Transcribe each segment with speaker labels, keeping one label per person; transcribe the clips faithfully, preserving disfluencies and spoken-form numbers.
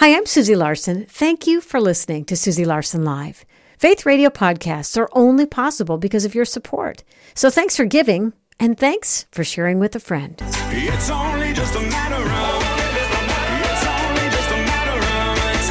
Speaker 1: Hi, I'm Susie Larson. Thank you for listening to Susie Larson Live. Faith Radio podcasts are only possible because of your support. So thanks for giving, and thanks for sharing with a friend.
Speaker 2: It's only just a matter of It's only just a matter of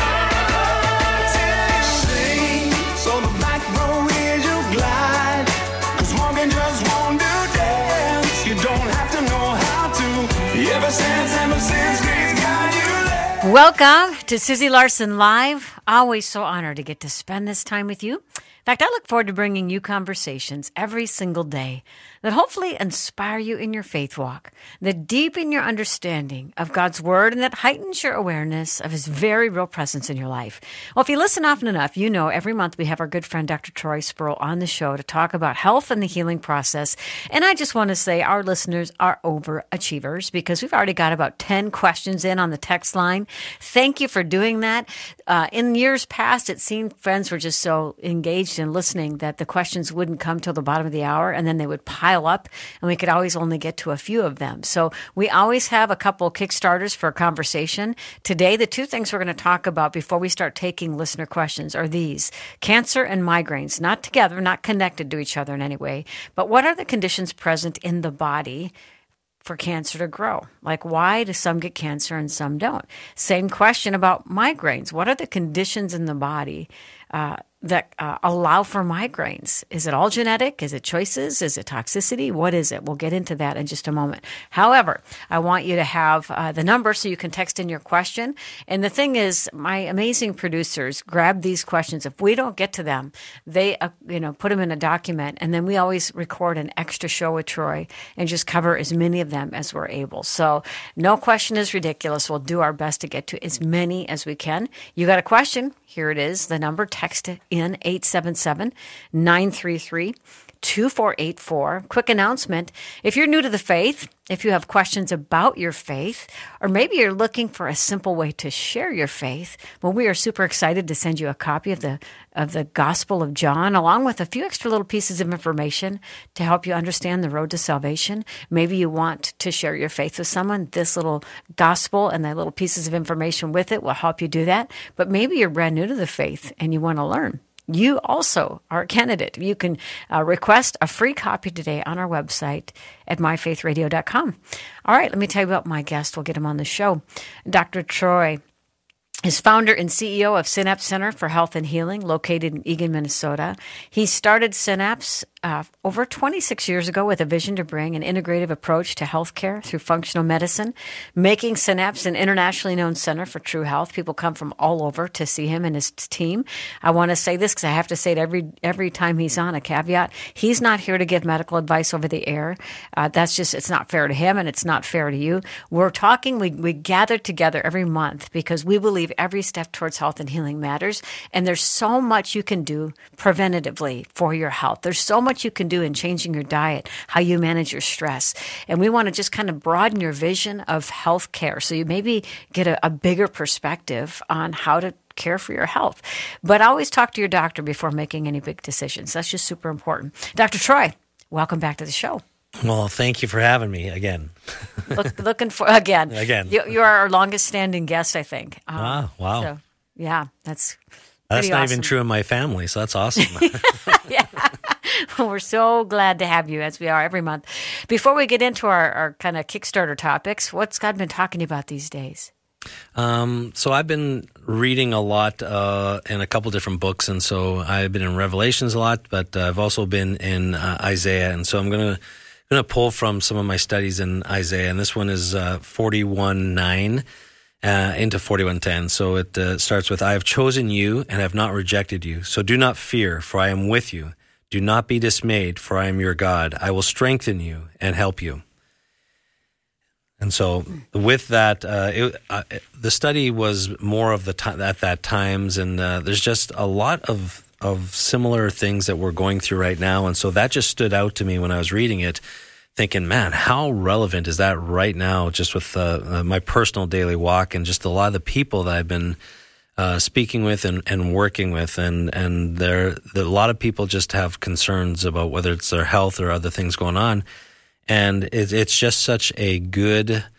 Speaker 2: time. Sing, so the back row is you glide. Cause walking just won't do dance. You don't have to know how to. Ever since, ever since, grace got you there.
Speaker 1: Welcome to Susie Larson Live. Always so honored to get to spend this time with you. In fact, I look forward to bringing you conversations every single day that hopefully inspire you in your faith walk, that deepen your understanding of God's Word, and that heightens your awareness of His very real presence in your life. Well, if you listen often enough, you know every month we have our good friend Doctor Troy Spurl on the show to talk about health and the healing process. And I just want to say our listeners are overachievers because we've already got about ten questions in on the text line. Thank you for doing that. Uh, in years past, it seemed friends were just so engaged in listening that the questions wouldn't come till the bottom of the hour, and then they would pile up, and we could always only get to a few of them. So we always have a couple Kickstarters for a conversation. Today, the two things we're going to talk about before we start taking listener questions are these: cancer and migraines, not together, not connected to each other in any way, but what are the conditions present in the body for cancer to grow? Like, why do some get cancer and some don't? Same question about migraines. What are the conditions in the body uh, that uh, allow for migraines? Is it all genetic? Is it choices? Is it toxicity? What is it? We'll get into that in just a moment. However, I want you to have uh, the number so you can text in your question. And the thing is, my amazing producers grab these questions. If we don't get to them, they uh, you know put them in a document, and then we always record an extra show with Troy and just cover as many of them as we're able. So no question is ridiculous. We'll do our best to get to as many as we can. You got a question? Here it is. The number, text it in eight seven seven, nine three three, two four eight four. Quick announcement. If you're new to the faith, if you have questions about your faith, or maybe you're looking for a simple way to share your faith, well, we are super excited to send you a copy of the of the Gospel of John, along with a few extra little pieces of information to help you understand the road to salvation. Maybe you want to share your faith with someone. This little gospel and the little pieces of information with it will help you do that. But maybe you're brand new to the faith and you want to learn. You also are a candidate. You can uh, request a free copy today on our website at my faith radio dot com. All right, let me tell you about my guest. We'll get him on the show. Doctor Troy is founder and C E O of Synapse Center for Health and Healing, located in Eagan, Minnesota. He started Synapse uh, over twenty-six years ago with a vision to bring an integrative approach to healthcare through functional medicine, making Synapse an internationally known center for true health. People come from all over to see him and his team. I want to say this because I have to say it every every time he's on, a caveat. He's not here to give medical advice over the air. Uh, that's just, it's not fair to him, and it's not fair to you. We're talking, we, we gather together every month because we believe every step towards health and healing matters, and there's so much you can do preventatively for your health. There's so much you can do in changing your diet, how you manage your stress, and we want to just kind of broaden your vision of health care so you maybe get a, a bigger perspective on how to care for your health. But always talk to your doctor before making any big decisions. That's just super important. Doctor Troy, welcome back to the show.
Speaker 3: Well, thank you for having me again.
Speaker 1: Look, looking for, again.
Speaker 3: Again.
Speaker 1: You, you are our longest standing guest, I think. Um,
Speaker 3: ah, wow.
Speaker 1: So, yeah, that's
Speaker 3: That's not
Speaker 1: awesome.
Speaker 3: even true in my family, so that's awesome.
Speaker 1: Yeah. Well, we're so glad to have you, as we are every month. Before we get into our, our kind of Kickstarter topics, what's God been talking about these days?
Speaker 3: Um, so I've been reading a lot uh, in a couple different books, and so I've been in Revelations a lot, but uh, I've also been in uh, Isaiah, and so I'm going to going to pull from some of my studies in Isaiah, and this one is uh, forty-one nine uh, into forty-one ten. So it uh, starts with, I have chosen you and have not rejected you, so do not fear, for I am with you. Do not be dismayed, for I am your God. I will strengthen you and help you. And so with that, uh, it, uh, the study was more of the time at that times, and uh, there's just a lot of of similar things that we're going through right now. And so that just stood out to me when I was reading it, thinking, man, how relevant is that right now, just with uh, uh, my personal daily walk and just a lot of the people that I've been uh, speaking with and, and working with. And, and there, a lot of people just have concerns about whether it's their health or other things going on. And it, it's just such a good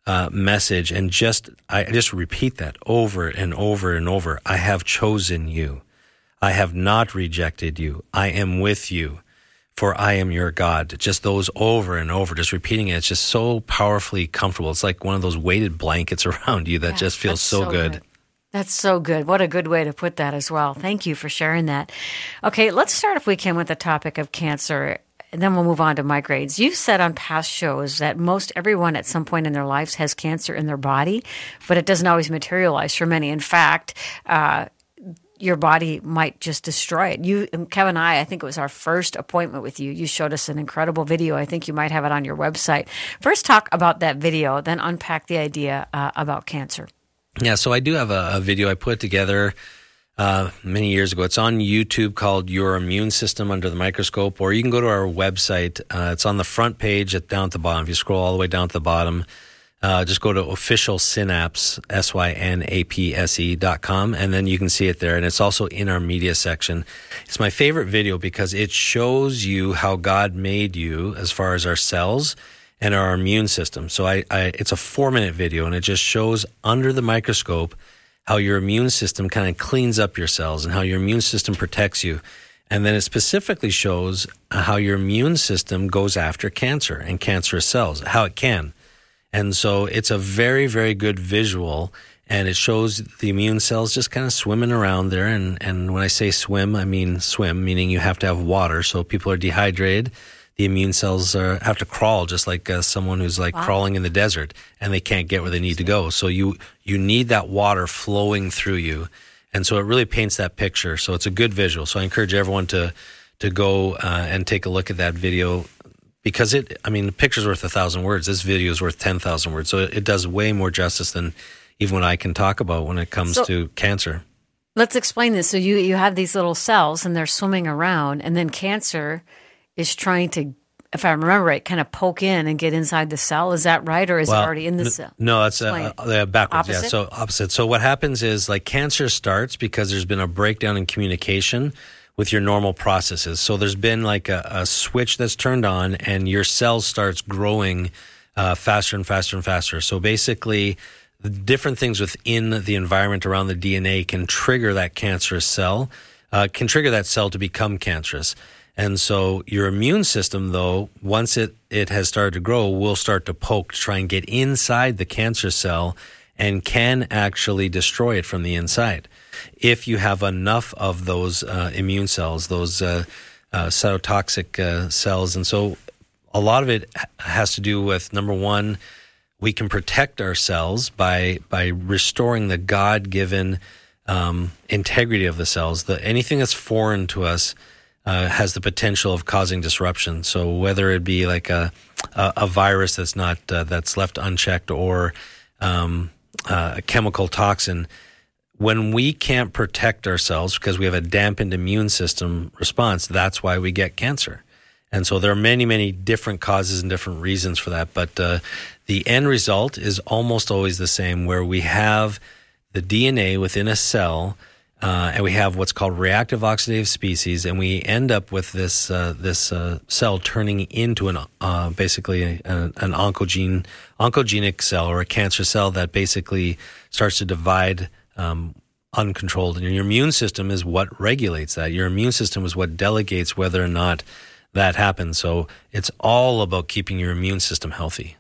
Speaker 3: uh, message, and just I just repeat that over and over and over. I have chosen you. I have not rejected you. I am with you, for I am your God. Just those over and over, just repeating it. It's just so powerfully comfortable. It's like one of those weighted blankets around you that
Speaker 1: Yeah,
Speaker 3: just feels
Speaker 1: that's
Speaker 3: so,
Speaker 1: so
Speaker 3: good.
Speaker 1: good. That's so good. What a good way to put that as well. Thank you for sharing that. Okay, let's start, if we can, with the topic of cancer, and then we'll move on to migraines. You've said on past shows that most everyone at some point in their lives has cancer in their body, but it doesn't always materialize for many. In fact, uh, your body might just destroy it. You, Kevin and I, I think it was our first appointment with you. You showed us an incredible video. I think you might have it on your website. First, talk about that video, then unpack the idea uh, about cancer.
Speaker 3: Yeah, so I do have a, a video I put together uh, many years ago. It's on YouTube called Your Immune System Under the Microscope, or you can go to our website. Uh, it's on the front page at, down at the bottom. If you scroll all the way down to the bottom, uh, just go to Official Synapse, S Y N A P S E dot com, and then you can see it there. And it's also in our media section. It's my favorite video because it shows you how God made you as far as our cells and our immune system. So I, I it's a four-minute video, and it just shows under the microscope how your immune system kind of cleans up your cells and how your immune system protects you. And then it specifically shows how your immune system goes after cancer and cancerous cells, how it can. And so it's a very, very good visual, and it shows the immune cells just kind of swimming around there. And, and when I say swim, I mean swim, meaning you have to have water. So people are dehydrated. The immune cells are, have to crawl, just like uh, someone who's like wow. crawling in the desert, and they can't get where they need to go. So you you need that water flowing through you, and so it really paints that picture. So it's a good visual. So I encourage everyone to to go uh, and take a look at that video, because it. I mean, the picture's worth a thousand words. This video is worth ten thousand words. So it, it does way more justice than even what I can talk about when it comes so, to cancer.
Speaker 1: Let's explain this. So you you have these little cells, and they're swimming around, and then cancer is trying to, if I remember right, kind of poke in and get inside the cell. Is that right, or is
Speaker 3: well,
Speaker 1: it already in the cell?
Speaker 3: No, that's uh, uh, backwards.
Speaker 1: Opposite?
Speaker 3: Yeah, so opposite. So what happens is, like, cancer starts because there's been a breakdown in communication with your normal processes. So there's been like a, a switch that's turned on, and your cell starts growing uh, faster and faster and faster. So basically, the different things within the environment around the D N A can trigger that cancerous cell, uh, can trigger that cell to become cancerous. And so your immune system, though, once it, it has started to grow, will start to poke to try and get inside the cancer cell and can actually destroy it from the inside. If you have enough of those uh, immune cells, those uh, uh, cytotoxic uh, cells. And so a lot of it has to do with, number one, we can protect our cells by, by restoring the God-given um, integrity of the cells. The, anything that's foreign to us Uh, has the potential of causing disruption. So whether it be like a a, a virus that's not uh, that's left unchecked, or um, uh, a chemical toxin, when we can't protect ourselves because we have a dampened immune system response, that's why we get cancer. And so there are many, many different causes and different reasons for that. But uh, the end result is almost always the same, where we have the D N A within a cell. Uh, and we have what's called reactive oxidative species, and we end up with this uh, this uh, cell turning into an uh, basically a, an oncogene oncogenic cell, or a cancer cell that basically starts to divide um, uncontrolled. And your immune system is what regulates that. Your immune system is what delegates whether or not that happens. So it's all about keeping your immune system healthy.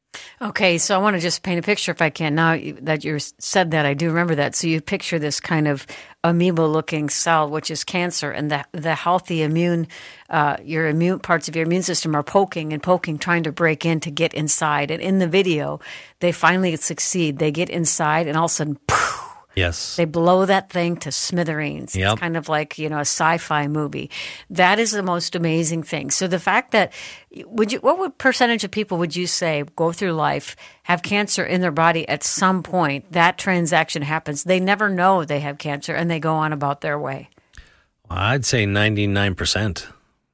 Speaker 1: Okay, so I want to just paint a picture if I can. Now that you said that, I do remember that. So you picture this kind of amoeba-looking cell, which is cancer, and the the healthy immune, uh, your immune parts of your immune system are poking and poking, trying to break in to get inside. And in the video, they finally succeed. They get inside, and all of a sudden, poof,
Speaker 3: yes,
Speaker 1: they blow that thing to smithereens.
Speaker 3: Yep.
Speaker 1: It's kind of like, you know, a sci-fi movie. That is the most amazing thing. So the fact that, would you, what would percentage of people would you say go through life, have cancer in their body at some point? That transaction happens. They never know they have cancer, and they go on about their way.
Speaker 3: I'd say ninety-nine percent.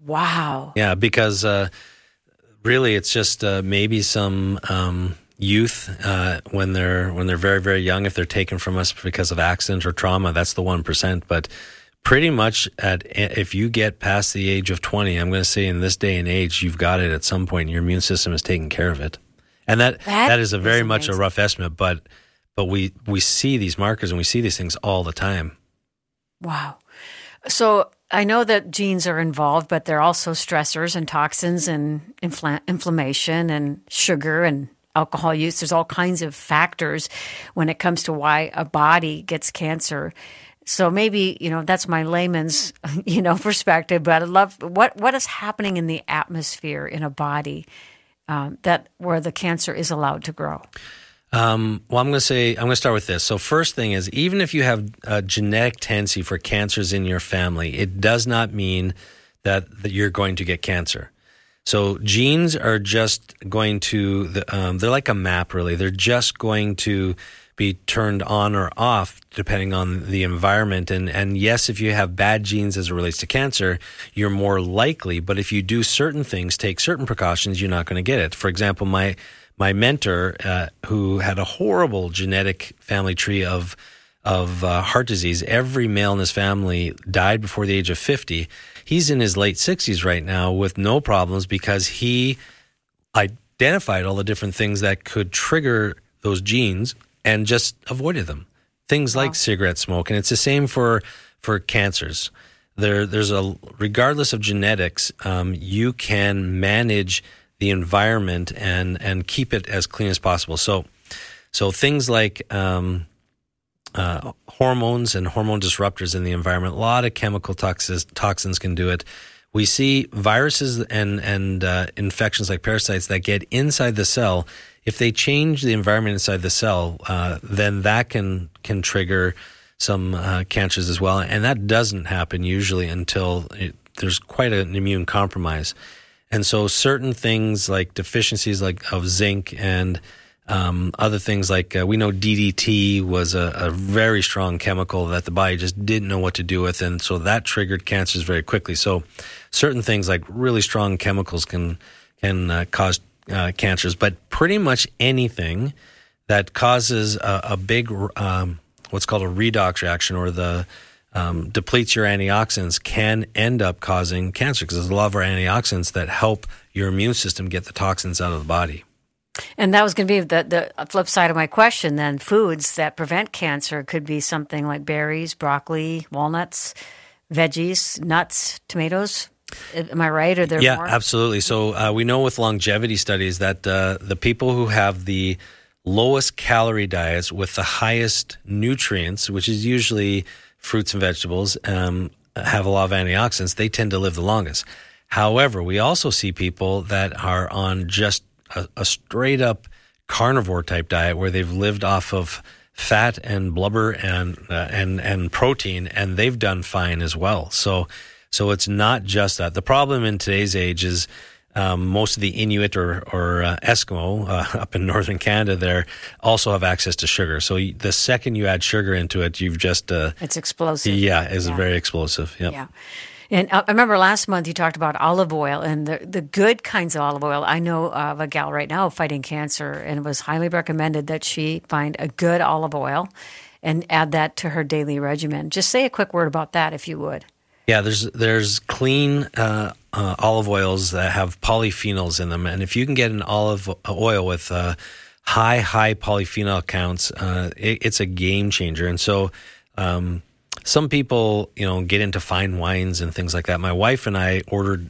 Speaker 1: Wow.
Speaker 3: Yeah, because uh, really, it's just uh, maybe some um, youth uh, when they're when they're very very young. If they're taken from us because of accident or trauma, that's the one percent. But pretty much, at if you get past the age of twenty, I'm going to say in this day and age, you've got it at some point. Your immune system is taking care of it, And that
Speaker 1: That
Speaker 3: that is a very
Speaker 1: is
Speaker 3: much a
Speaker 1: amazing.
Speaker 3: rough estimate, but but we we see these markers and we see these things all the time.
Speaker 1: Wow. So I know that genes are involved, but they're also stressors and toxins and infl- inflammation and sugar and alcohol use. There's all kinds of factors when it comes to why a body gets cancer. So maybe, you know, that's my layman's, you know, perspective, but I love what, what is happening in the atmosphere in a body um, that where the cancer is allowed to grow.
Speaker 3: Um, well, I'm going to say, I'm going to start with this. So first thing is, even if you have a genetic tendency for cancers in your family, it does not mean that, that you're going to get cancer. So genes are just going to, the, um, they're like a map, really. They're just going to be turned on or off depending on the environment. And, and yes, if you have bad genes as it relates to cancer, you're more likely. But if you do certain things, take certain precautions, you're not going to get it. For example, my My mentor, uh, who had a horrible genetic family tree of of uh, heart disease, every male in his family died before the age of fifty. He's in his late sixties right now with no problems because he identified all the different things that could trigger those genes and just avoided them. Things
Speaker 1: Wow.
Speaker 3: like cigarette smoke, and it's the same for for cancers. There, there's a regardless of genetics, um, you can manage the environment and and keep it as clean as possible. So, so things like um, uh, hormones and hormone disruptors in the environment, a lot of chemical toxins toxins can do it. We see viruses and and uh, infections like parasites that get inside the cell. If they change the environment inside the cell, uh, then that can can trigger some uh, cancers as well. And that doesn't happen usually until it, there's quite an immune compromise. And so certain things like deficiencies like of zinc and um, other things like uh, we know D D T was a, a very strong chemical that the body just didn't know what to do with. And so that triggered cancers very quickly. So certain things like really strong chemicals can can uh, cause uh, cancers. But pretty much anything that causes a, a big um, what's called a redox reaction or the Um, depletes your antioxidants can end up causing cancer because there's a lot of our antioxidants that help your immune system get the toxins out of the body.
Speaker 1: And that was going to be the, the flip side of my question then. Foods that prevent cancer could be something like berries, broccoli, walnuts, veggies, nuts, tomatoes. Am I right? Are there
Speaker 3: yeah,
Speaker 1: more?
Speaker 3: absolutely. So uh, we know with longevity studies that uh, the people who have the lowest calorie diets with the highest nutrients, which is usually fruits and vegetables, um, have a lot of antioxidants, they tend to live the longest. However, we also see people that are on just a, a straight up carnivore type diet where they've lived off of fat and blubber and uh, and and protein, and they've done fine as well. So so it's not just that. The problem in today's age is Um, most of the Inuit or, or uh, Eskimo uh, up in northern Canada there also have access to sugar. So you, the second you add sugar into it, you've just... Uh,
Speaker 1: it's explosive.
Speaker 3: Yeah, it's
Speaker 1: Yeah.
Speaker 3: very explosive. Yep.
Speaker 1: Yeah. And I remember last month you talked about olive oil and the, the good kinds of olive oil. I know of a gal right now fighting cancer, and it was highly recommended that she find a good olive oil and add that to her daily regimen. Just say a quick word about that if you would.
Speaker 3: Yeah, there's there's clean uh, uh, olive oils that have polyphenols in them, and if you can get an olive oil with uh, high high polyphenol counts, uh, it, it's a game changer. And so, um, some people, you know, get into fine wines and things like that. My wife and I ordered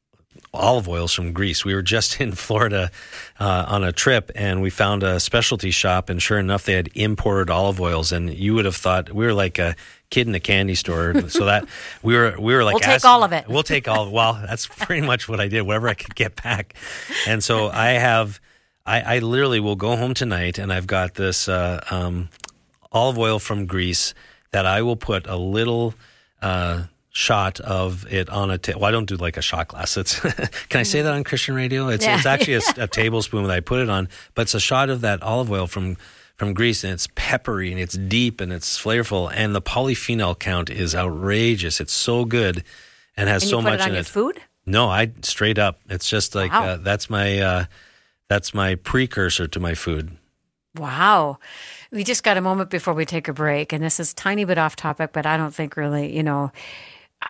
Speaker 3: olive oils from Greece. We were just in Florida uh, on a trip, and we found a specialty shop, and sure enough, they had imported olive oils, and you would have thought we were like a kid in a candy store. So that we were we were like,
Speaker 1: we'll take
Speaker 3: asking,
Speaker 1: all of it.
Speaker 3: We'll take all. Well, that's pretty much what I did. Whatever I could get back, and so I have. I, I literally will go home tonight, and I've got this uh, um, olive oil from Greece that I will put a little. Uh, shot of it on a ta- well, I don't do like a shot glass. It's can I say that on Christian radio? It's
Speaker 1: Yeah.
Speaker 3: it's actually a, a tablespoon that I put it on, but it's a shot of that olive oil from from Greece, and it's peppery and it's deep and it's flavorful, and the polyphenol count is outrageous. It's so good and has
Speaker 1: And
Speaker 3: so
Speaker 1: you put
Speaker 3: much
Speaker 1: it on
Speaker 3: in
Speaker 1: your
Speaker 3: it.
Speaker 1: food?
Speaker 3: No, I straight up. It's just like
Speaker 1: Wow.
Speaker 3: uh, that's my uh, that's my precursor to my food.
Speaker 1: Wow. We just got a moment before we take a break, and this is a tiny bit off topic, but I don't think really, you know,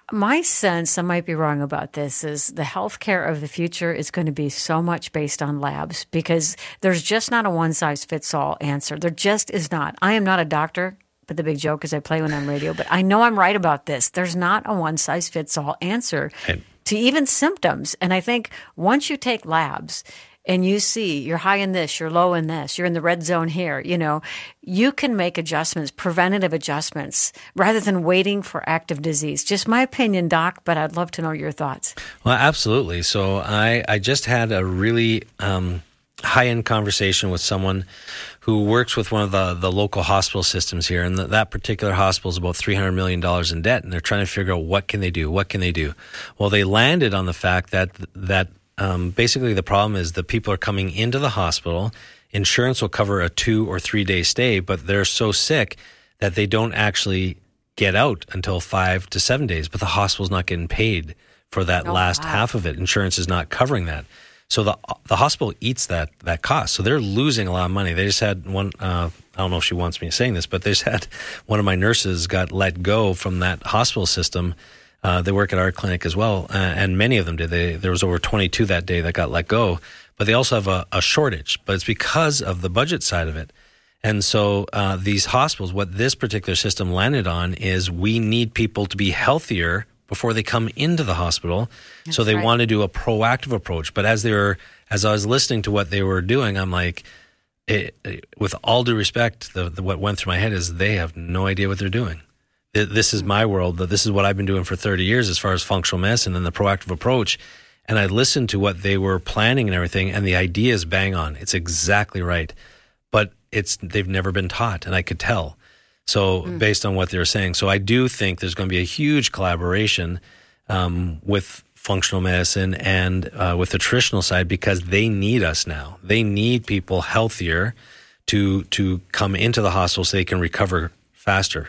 Speaker 1: My sense, I might be wrong about this, is the healthcare of the future is going to be so much based on labs because there's just not a one-size-fits-all answer. There just is not. I am not a doctor, but the big joke is I play when I'm radio, but I know I'm right about this. There's not a one-size-fits-all answer
Speaker 3: And-
Speaker 1: to even symptoms. And I think once you take labs and you see you're high in this, you're low in this, you're in the red zone here, you know, you can make adjustments, preventative adjustments, rather than waiting for active disease. Just my opinion, Doc, but I'd love to know your thoughts.
Speaker 3: Well, absolutely. So I, I just had a really um, high-end conversation with someone who works with one of the, the local hospital systems here. And th- that particular hospital is about three hundred million dollars in debt, and they're trying to figure out what can they do, what can they do. Well, they landed on the fact that that Um, basically, the problem is the people are coming into the hospital. Insurance will cover a two or three day stay, but they're so sick that they don't actually get out until five to seven days. But the hospital's not getting paid for that
Speaker 1: Oh,
Speaker 3: last
Speaker 1: wow.
Speaker 3: half of it. Insurance is not covering that. So the the hospital eats that that cost. So they're losing a lot of money. They just had one. Uh, I don't know if she wants me saying this, but they just had one of my nurses got let go from that hospital system. Uh, they work at our clinic as well, uh, and many of them did. They, there was over twenty-two that day that got let go, but they also have a, a shortage, but it's because of the budget side of it. And so uh, these hospitals, what this particular system landed on is we need people to be healthier before they come into the hospital.
Speaker 1: That's
Speaker 3: so they
Speaker 1: right.
Speaker 3: want to do a proactive approach. But as they were, as I was listening to what they were doing, I'm like, it, it, with all due respect, the, the, what went through my head is they have no idea what they're doing. This is my world. This is what I've been doing for thirty years as far as functional medicine and the proactive approach. And I listened to what they were planning and everything, and the idea is bang on. It's exactly right. But it's they've never been taught, and I could tell. So mm. based on what they were saying. So I do think there's going to be a huge collaboration um, with functional medicine and uh, with the traditional side because they need us now. They need people healthier to to come into the hospital so they can recover faster.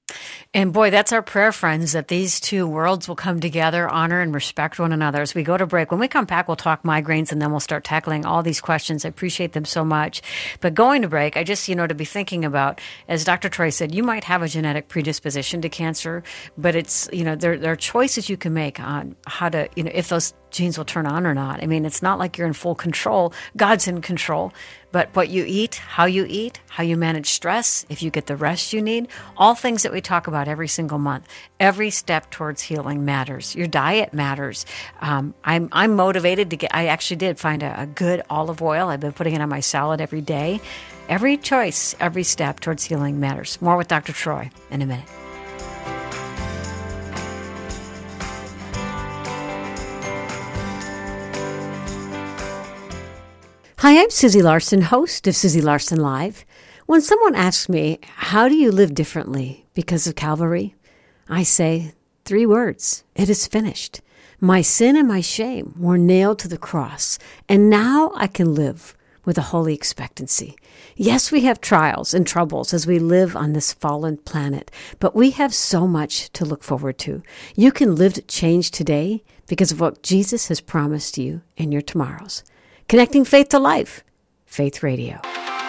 Speaker 1: And boy, that's our prayer, friends, that these two worlds will come together, honor and respect one another. As we go to break, when we come back, we'll talk migraines, and then we'll start tackling all these questions. I appreciate them so much. But going to break, I just, you know, to be thinking about, as Doctor Troy said, you might have a genetic predisposition to cancer, but it's, you know, there, there are choices you can make on how to, you know, if those genes will turn on or not. I mean, it's not like you're in full control. God's in control. But what you eat, how you eat, how you manage stress, if you get the rest you need, all things that we talk about every single month, every step towards healing matters. Your diet matters. Um, I'm I'm motivated to get, I actually did find a, a good olive oil. I've been putting it on my salad every day. Every choice, every step towards healing matters. More with Doctor Troy in a minute. Hi, I'm Susie Larson, host of Susie Larson Live. When someone asks me, how do you live differently because of Calvary? I say three words. It is finished. My sin and my shame were nailed to the cross, and now I can live with a holy expectancy. Yes, we have trials and troubles as we live on this fallen planet, but we have so much to look forward to. You can live change today because of what Jesus has promised you in your tomorrows. Connecting faith to life. Faith Radio.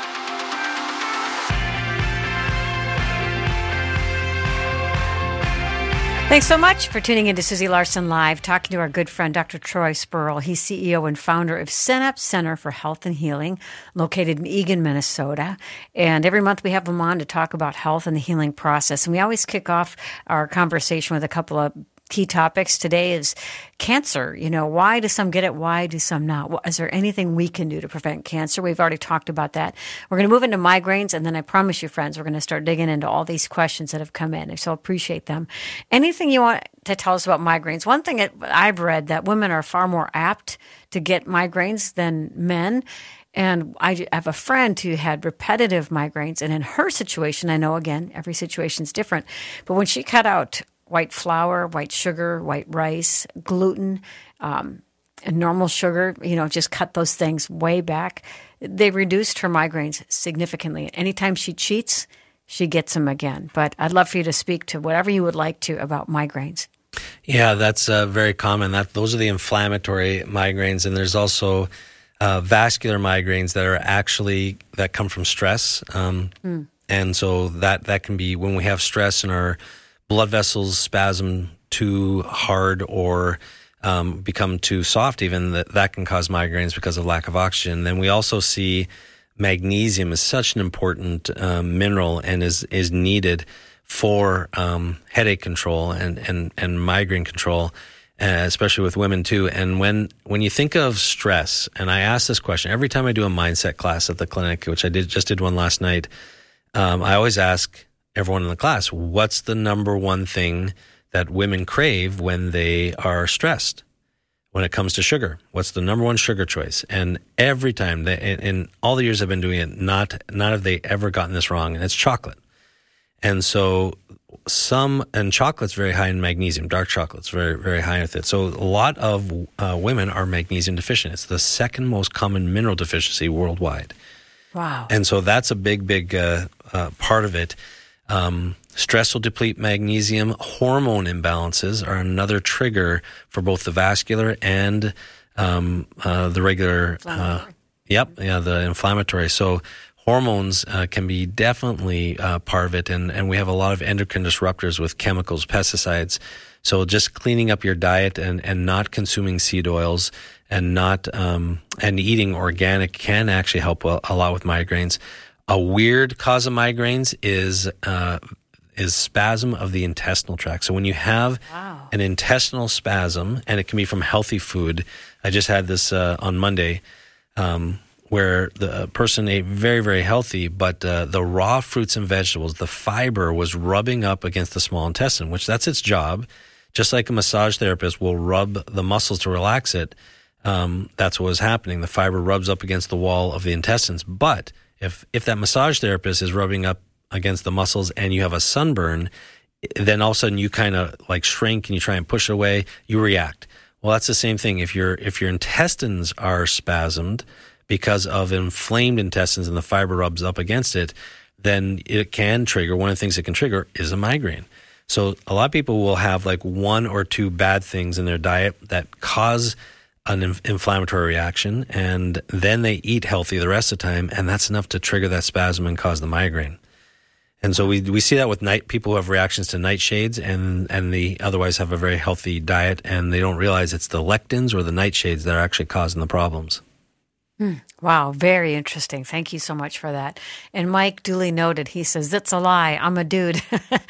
Speaker 1: Thanks so much for tuning in to Susie Larson Live, talking to our good friend, Doctor Troy Spurl. He's C E O and founder of Synapse Center for Health and Healing, located in Eagan, Minnesota. And every month we have him on to talk about health and the healing process. And we always kick off our conversation with a couple of key topics. Today is cancer. You know, why do some get it? Why do some not? Is there anything we can do to prevent cancer? We've already talked about that. We're going to move into migraines, and then I promise you, friends, we're going to start digging into all these questions that have come in. So appreciate them. Anything you want to tell us about migraines? One thing that I've read, that women are far more apt to get migraines than men. And I have a friend who had repetitive migraines, and in her situation, I know, again, every situation is different, but when she cut out white flour, white sugar, white rice, gluten, um, and normal sugar, you know, just cut those things way back. They reduced her migraines significantly. Anytime she cheats, she gets them again. But I'd love for you to speak to whatever you would like to about migraines.
Speaker 3: Yeah, that's uh, very common. That those are the inflammatory migraines, and there's also uh, vascular migraines that are actually that come from stress, um, mm. and so that that can be when we have stress in our blood vessels spasm too hard or um, become too soft, even that, that can cause migraines because of lack of oxygen. Then we also see magnesium is such an important um, mineral and is is needed for um, headache control and, and, and migraine control, uh, especially with women too. And when when you think of stress, and I ask this question every time I do a mindset class at the clinic, which I did just did one last night, um, I always ask everyone in the class, what's the number one thing that women crave when they are stressed? When it comes to sugar, what's the number one sugar choice? And every time, they, in, in all the years I've been doing it, not not have they ever gotten this wrong, and it's chocolate. And so some, and chocolate's very high in magnesium, dark chocolate's very, very high with it. So a lot of uh, women are magnesium deficient. It's the second most common mineral deficiency worldwide.
Speaker 1: Wow.
Speaker 3: And so that's a big, big uh, uh, part of it. Um, stress will deplete magnesium. Hormone imbalances are another trigger for both the vascular and um, uh, the regular. Uh, yep, yeah, the inflammatory. So hormones uh, can be definitely uh, part of it, and, and we have a lot of endocrine disruptors with chemicals, pesticides. So just cleaning up your diet and, and not consuming seed oils and not um, and eating organic can actually help a, a lot with migraines. A weird cause of migraines is uh, is spasm of the intestinal tract. So when you have wow. an intestinal spasm, and it can be from healthy food. I just had this uh, on Monday, um, where the person ate very, very healthy, but uh, the raw fruits and vegetables, the fiber was rubbing up against the small intestine, which that's its job. Just like a massage therapist will rub the muscles to relax it, um, that's what was happening. The fiber rubs up against the wall of the intestines, but If if that massage therapist is rubbing up against the muscles and you have a sunburn, then all of a sudden you kind of like shrink and you try and push it away, you react. Well, that's the same thing. If your if your intestines are spasmed because of inflamed intestines and the fiber rubs up against it, then it can trigger, one of the things it can trigger is a migraine. So a lot of people will have like one or two bad things in their diet that cause an inf- inflammatory reaction, and then they eat healthy the rest of the time, and that's enough to trigger that spasm and cause the migraine. And so we we see that with night people who have reactions to nightshades, and and they otherwise have a very healthy diet, and they don't realize it's the lectins or the nightshades that are actually causing the problems.
Speaker 1: Hmm. Wow, very interesting. Thank you so much for that. And Mike duly noted, he says, "That's a lie. I'm a dude."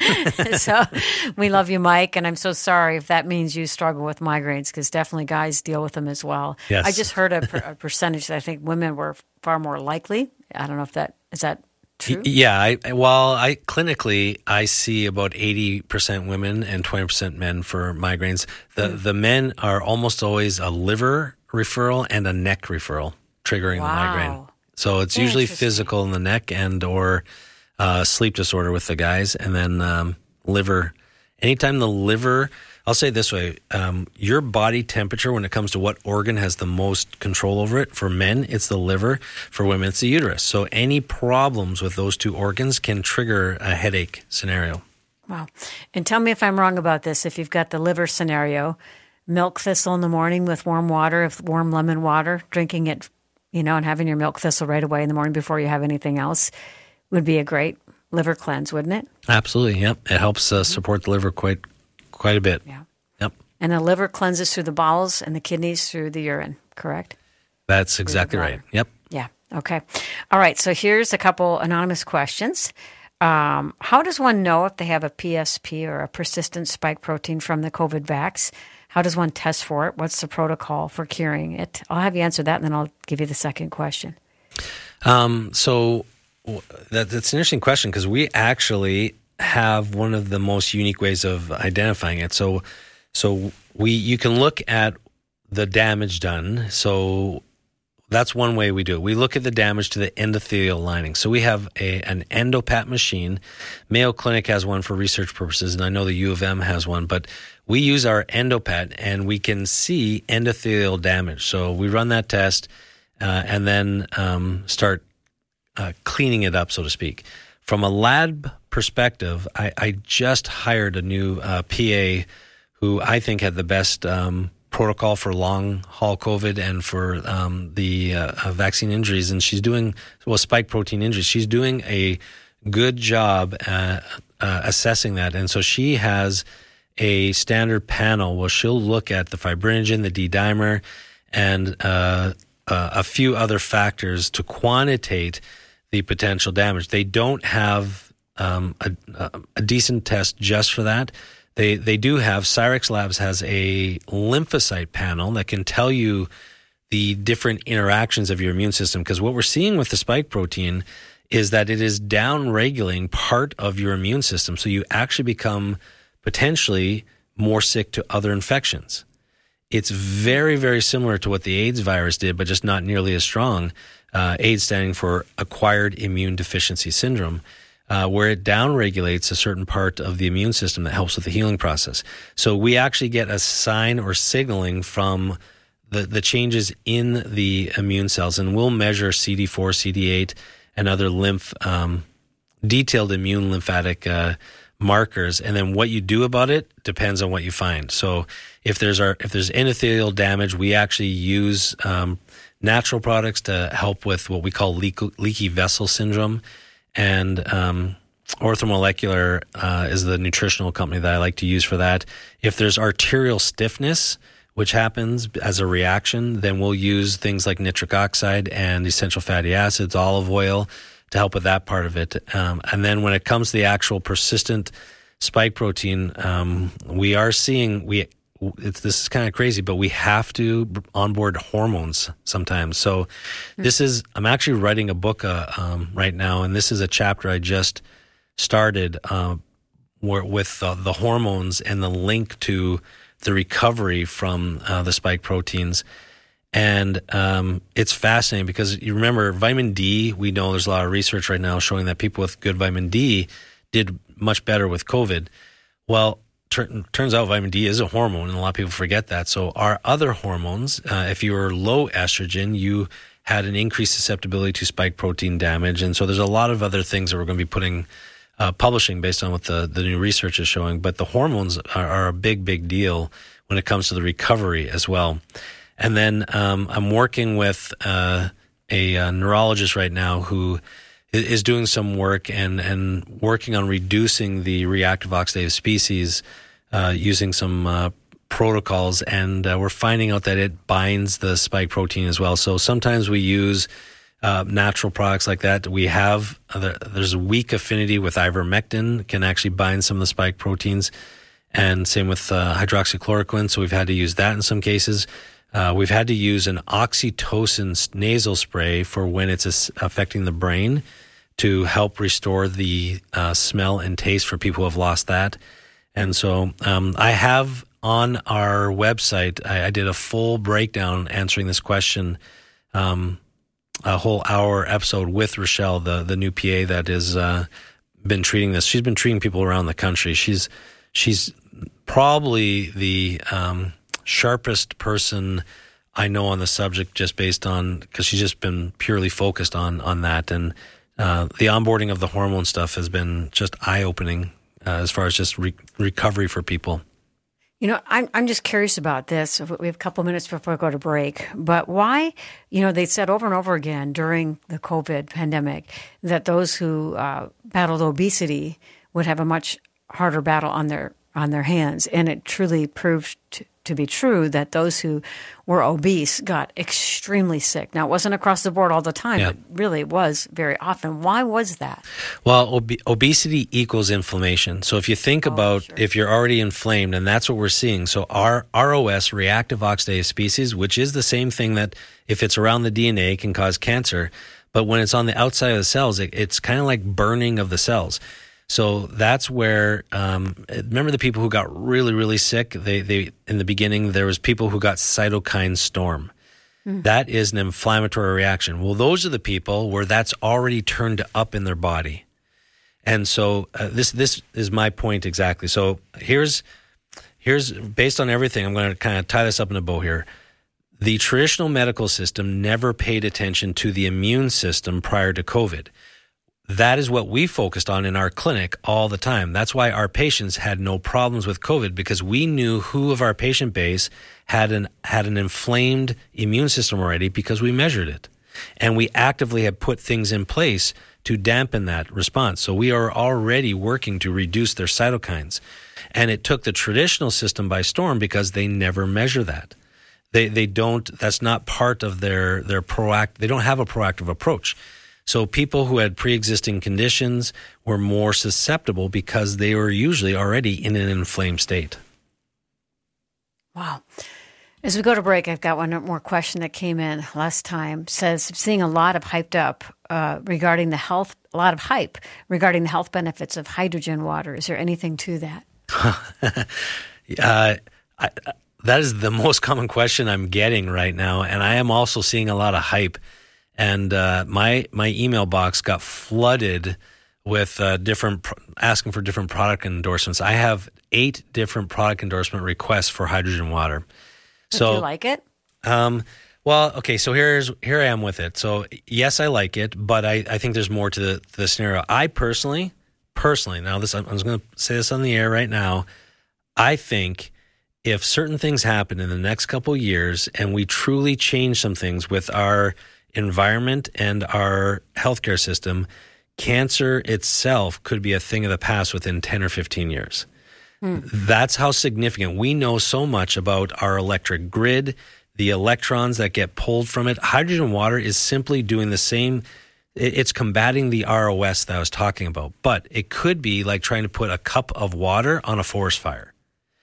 Speaker 1: So we love you, Mike. And I'm so sorry if that means you struggle with migraines, because definitely guys deal with them as well.
Speaker 3: Yes.
Speaker 1: I just heard a, per, a percentage that I think women were far more likely. I don't know if that, is that true?
Speaker 3: Yeah. I, well, I clinically, I see about eighty percent women and twenty percent men for migraines. The, mm. the men are almost always a liver referral and a neck referral triggering wow. the migraine. So it's usually physical in the neck and or uh, sleep disorder with the guys, and then um, liver. Anytime the liver, I'll say it this way, um, your body temperature when it comes to what organ has the most control over it, for men, it's the liver. For women, it's the uterus. So any problems with those two organs can trigger a headache scenario.
Speaker 1: Wow. And tell me if I'm wrong about this. If you've got the liver scenario, milk thistle in the morning with warm water, if warm lemon water, drinking it, you know, and having your milk thistle right away in the morning before you have anything else would be a great liver cleanse, wouldn't it?
Speaker 3: Absolutely, yep. It helps uh, support the liver quite quite a bit.
Speaker 1: Yeah.
Speaker 3: Yep.
Speaker 1: And the liver cleanses through the bowels and the kidneys through the urine, correct?
Speaker 3: That's exactly right. Yep.
Speaker 1: Yeah, okay. All right, so here's a couple anonymous questions. Um, how does one know if they have a P S P or a persistent spike protein from the COVID vax? How does one test for it? What's the protocol for curing it? I'll have you answer that, and then I'll give you the second question.
Speaker 3: Um, so that, that's an interesting question, because we actually have one of the most unique ways of identifying it. So, so we you can look at the damage done. So that's one way we do it. We look at the damage to the endothelial lining. So we have a an EndoPat machine. Mayo Clinic has one for research purposes, and I know the U of M has one, but we use our EndoPat, and we can see endothelial damage. So we run that test uh, and then um, start uh, cleaning it up, so to speak. From a lab perspective, I, I just hired a new uh, P A who I think had the best um, protocol for long-haul COVID and for um, the uh, uh, vaccine injuries, and she's doing, well, spike protein injuries. She's doing a good job uh, uh, assessing that, and so she has a standard panel where she'll look at the fibrinogen, the D-dimer, and uh, uh, a few other factors to quantitate the potential damage. They don't have um, a, a decent test just for that. They they do have, Cyrex Labs has a lymphocyte panel that can tell you the different interactions of your immune system, because what we're seeing with the spike protein is that it is down-regulating part of your immune system, so you actually become potentially more sick to other infections. It's very, very similar to what the AIDS virus did, but just not nearly as strong. Uh, AIDS standing for Acquired Immune Deficiency Syndrome, uh, where it downregulates a certain part of the immune system that helps with the healing process. So we actually get a sign or signaling from the, the changes in the immune cells, and we'll measure C D four, C D eight, and other lymph, um, detailed immune lymphatic uh, markers. And then what you do about it depends on what you find. So if there's our, if there's endothelial damage, we actually use um, natural products to help with what we call leak, leaky vessel syndrome. And um, Orthomolecular uh, is the nutritional company that I like to use for that. If there's arterial stiffness, which happens as a reaction, then we'll use things like nitric oxide and essential fatty acids, olive oil, to help with that part of it. Um, and then when it comes to the actual persistent spike protein, um, we are seeing, we it's, this is kind of crazy, but we have to onboard hormones sometimes. So mm-hmm. this is, I'm actually writing a book uh, um, right now, and this is a chapter I just started uh, where, with uh, the hormones and the link to the recovery from uh, the spike proteins. And um, it's fascinating because you remember vitamin D, we know there's a lot of research right now showing that people with good vitamin D did much better with COVID. Well, tur- turns out vitamin D is a hormone, and a lot of people forget that. So our other hormones, uh, if you were low estrogen, you had an increased susceptibility to spike protein damage. And so there's a lot of other things that we're going to be putting Uh, publishing based on what the, the new research is showing. But the hormones are, are a big, big deal when it comes to the recovery as well. And then um, I'm working with uh, a, a neurologist right now who is doing some work and, and working on reducing the reactive oxidative species uh, using some uh, protocols. And uh, we're finding out that it binds the spike protein as well. So sometimes we use Uh, natural products like that. We have, uh, there's a weak affinity with ivermectin, can actually bind some of the spike proteins, and same with uh, hydroxychloroquine, so we've had to use that in some cases. Uh, we've had to use an oxytocin nasal spray for when it's a, affecting the brain to help restore the uh, smell and taste for people who have lost that. And so um, I have on our website, I, I did a full breakdown answering this question, um, a whole hour episode with Rochelle, the, the new P A that has uh, been treating this. She's been treating people around the country. She's she's probably the um, sharpest person I know on the subject, just based on, because she's just been purely focused on on that. And uh, the onboarding of the hormone stuff has been just eye-opening uh, as far as just re- recovery for people.
Speaker 1: You know, I'm I'm just curious about this. We have a couple minutes before we go to break, but why? You know, they said over and over again during the COVID pandemic that those who uh, battled obesity would have a much harder battle on their on their hands, and it truly proved to, to be true that those who were obese got extremely sick. Now, it wasn't across the board all the time,
Speaker 3: yeah.
Speaker 1: but really it was very often. Why was that?
Speaker 3: Well, ob- obesity equals inflammation. So if you think oh, about sure. if you're already inflamed, and that's what we're seeing. So our R O S, reactive oxidative species, which is the same thing that if it's around the D N A can cause cancer, but when it's on the outside of the cells, it, it's kind of like burning of the cells. So that's where, um, remember the people who got really, really sick? They, they, in the beginning, there was people who got cytokine storm. Mm. That is an inflammatory reaction. Well, those are the people where that's already turned up in their body. And so uh, this, this is my point exactly. So here's, here's based on everything, I'm going to kind of tie this up in a bow here. The traditional medical system never paid attention to the immune system prior to COVID. That is what we focused on in our clinic all the time. That's why our patients had no problems with COVID, because we knew who of our patient base had an had an inflamed immune system already, because we measured it. And we actively had put things in place to dampen that response. So we are already working to reduce their cytokines. And it took the traditional system by storm because they never measure that. They they don't, that's not part of their, their proact, they don't have a proactive approach. So people who had pre-existing conditions were more susceptible because they were usually already in an inflamed state.
Speaker 1: Wow. As we go to break, I've got one more question that came in last time. Says, seeing a lot of hyped up uh, regarding the health, a lot of hype regarding the health benefits of hydrogen water. Is there anything to that?
Speaker 3: uh, I, that is the most common question I'm getting right now. And I am also seeing a lot of hype. And uh, my my email box got flooded with uh, different pro- asking for different product endorsements. I have eight different product endorsement requests for hydrogen water. So
Speaker 1: do you like it? Um,
Speaker 3: well, okay. So here's here I am with it. So yes, I like it, but I, I think there's more to the, the scenario. I personally, personally, now this I'm, I'm just going to say this on the air right now. I think if certain things happen in the next couple of years, and we truly change some things with our environment and our healthcare system, cancer itself could be a thing of the past within ten or fifteen years. Hmm. That's how significant. We know so much about our electric grid, the electrons that get pulled from it. Hydrogen water is simply doing the same. It's combating the R O S that I was talking about, but it could be like trying to put a cup of water on a forest fire.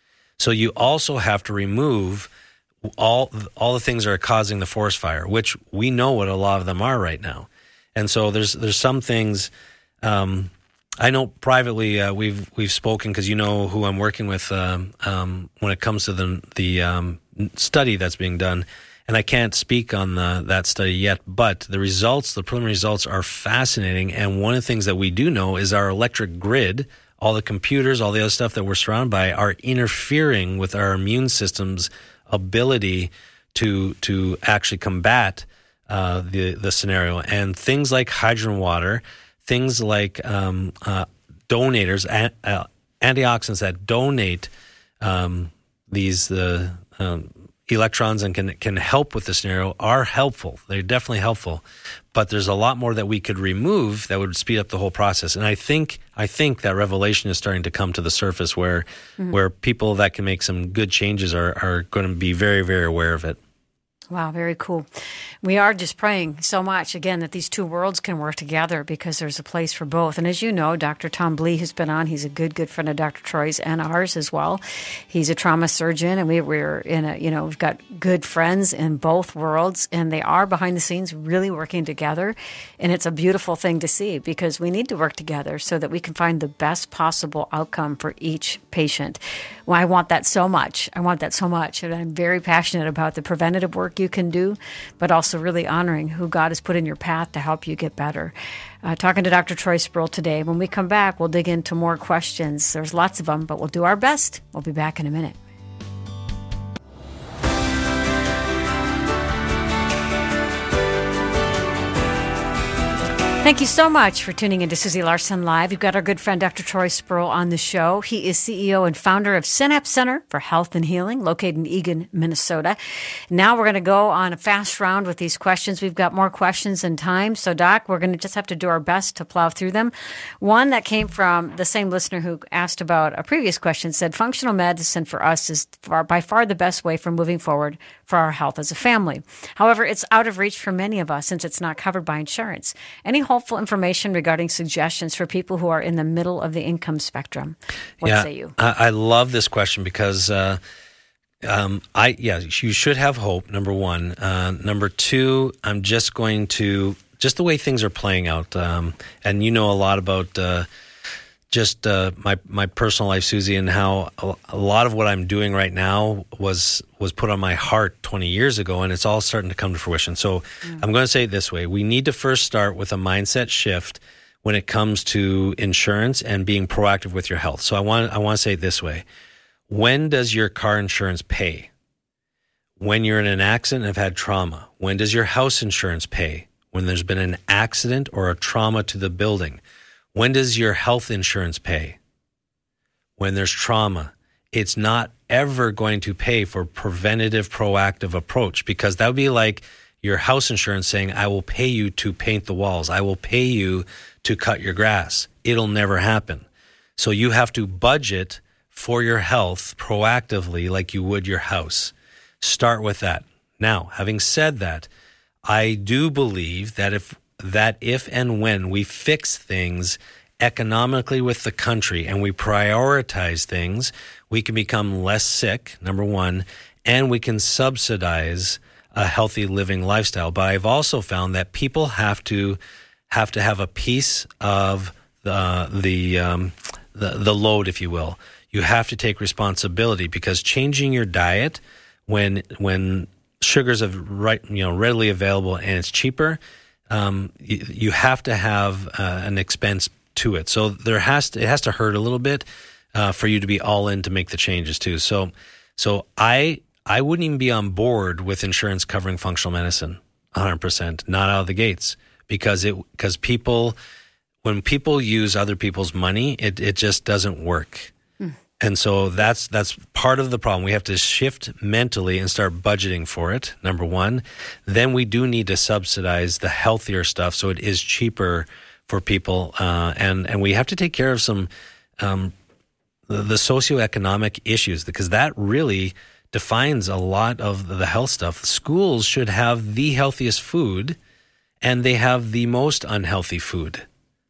Speaker 3: So you also have to remove all all the things that are causing the forest fire, which we know what a lot of them are right now. And so there's there's some things. Um, I know privately uh, we've we've spoken because you know who I'm working with um, um, when it comes to the the um, study that's being done, and I can't speak on the, that study yet. But the results, the preliminary results, are fascinating. And one of the things that we do know is our electric grid, all the computers, all the other stuff that we're surrounded by, are interfering with our immune system's ability to to actually combat uh, the the scenario. And things like hydrogen water, things like um, uh, donators, an, uh, antioxidants that donate um, these uh, um, electrons and can can help with the scenario are helpful. They're definitely helpful, but there's a lot more that we could remove that would speed up the whole process. And I think I think that revelation is starting to come to the surface where mm-hmm. where people that can make some good changes are are going to be very, very aware of it.
Speaker 1: Wow, very cool. We are just praying so much, again, that these two worlds can work together because there's a place for both. And as you know, Doctor Tom Blee, who's been on, he's a good, good friend of Doctor Troy's and ours as well. He's a trauma surgeon, and we, we're in a, you know, we've got good friends in both worlds, and they are behind the scenes really working together. And it's a beautiful thing to see because we need to work together so that we can find the best possible outcome for each patient. Well, I want that so much. I want that so much. And I'm very passionate about the preventative work you can do, but also really honoring who God has put in your path to help you get better. Uh, talking to Doctor Troy Sproul today. When we come back, we'll dig into more questions. There's lots of them, but we'll do our best. We'll be back in a minute. Thank you so much for tuning in to Susie Larson Live. We've got our good friend Doctor Troy Sproul on the show. He is C E O and founder of Synapse Center for Health and Healing, located in Eagan, Minnesota. Now we're going to go on a fast round with these questions. We've got more questions than time. So, Doc, we're going to just have to do our best to plow through them. One that came from the same listener who asked about a previous question said, functional medicine for us is far, by far the best way for moving forward for our health as a family. However, it's out of reach for many of us since it's not covered by insurance. Any helpful information regarding suggestions for people who are in the middle of the income spectrum? What
Speaker 3: yeah,
Speaker 1: say you?
Speaker 3: I, I love this question because uh, um, I yeah you should have hope. Number one, uh, number two, I'm just going to just the way things are playing out, um, and you know a lot about. Uh, Just uh, my my personal life, Susie, and how a, a lot of what I'm doing right now was was put on my heart twenty years ago, and it's all starting to come to fruition. So mm. I'm going to say it this way. We need to first start with a mindset shift when it comes to insurance and being proactive with your health. So I want I want to say it this way. When does your car insurance pay? When you're in an accident and have had trauma. When does your house insurance pay? When there's been an accident or a trauma to the building. When does your health insurance pay? When there's trauma. It's not ever going to pay for preventative, proactive approach because that would be like your house insurance saying, I will pay you to paint the walls. I will pay you to cut your grass. It'll never happen. So you have to budget for your health proactively like you would your house. Start with that. Now, having said that, I do believe that if that if and when we fix things economically with the country and we prioritize things, we can become less sick, number one, and we can subsidize a healthy living lifestyle. But I've also found that people have to have to have a piece of the the um, the, the load, if you will. You have to take responsibility, because changing your diet when when sugars are right, you know, readily available and it's cheaper, um, you, you have to have uh, an expense to it. So there has to, it has to hurt a little bit uh, for you to be all in to make the changes too. So so I I wouldn't even be on board with insurance covering functional medicine one hundred percent, not out of the gates, because it because people when people use other people's money, it it just doesn't work. And so that's that's part of the problem. We have to shift mentally and start budgeting for it, number one. Then we do need to subsidize the healthier stuff so it is cheaper for people. Uh, and, and we have to take care of some um, the, the socioeconomic issues, because that really defines a lot of the health stuff. Schools should have the healthiest food, and they have the most unhealthy food.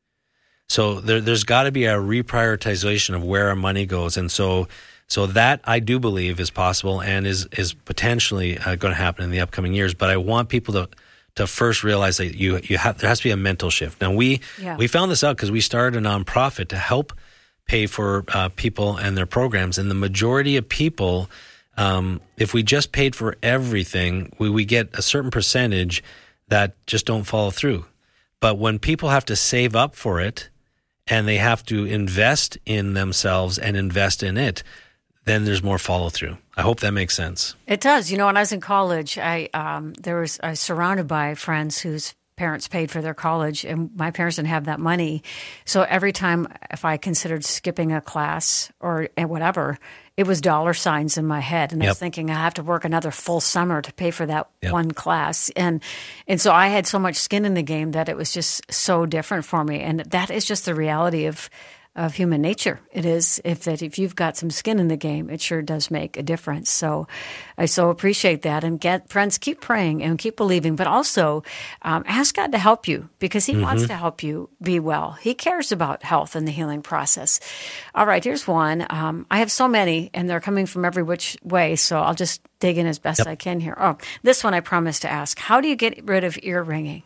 Speaker 3: So there, there's got to be a reprioritization of where our money goes, and so so that I do believe is possible and is is potentially uh, going to happen in the upcoming years. But I want people to to first realize that you you have there has to be a mental shift. Now we yeah. we found this out because we started a nonprofit to help pay for uh, people and their programs, and the majority of people, um, if we just paid for everything, we we get a certain percentage that just don't follow through. But when people have to save up for it, and they have to invest in themselves and invest in it, then there's more follow through. I hope that makes sense.
Speaker 1: It does. You know, when I was in college, I um, there was I was surrounded by friends whose parents paid for their college, and my parents didn't have that money. So every time if I considered skipping a class or whatever, it was dollar signs in my head, and yep. I was thinking I have to work another full summer to pay for that yep. one class, and and so I had so much skin in the game that it was just so different for me, and that is just the reality of of human nature. It is if that if you've got some skin in the game, it sure does make a difference. So I so appreciate that, and get friends, keep praying and keep believing, but also um, ask God to help you, because He mm-hmm. wants to help you be well. He cares about health and the healing process. All right, here's one. Um, I have so many, and they're coming from every which way, so I'll just dig in as best yep. I can here. Oh, this one I promised to ask. How do you get rid of ear ringing?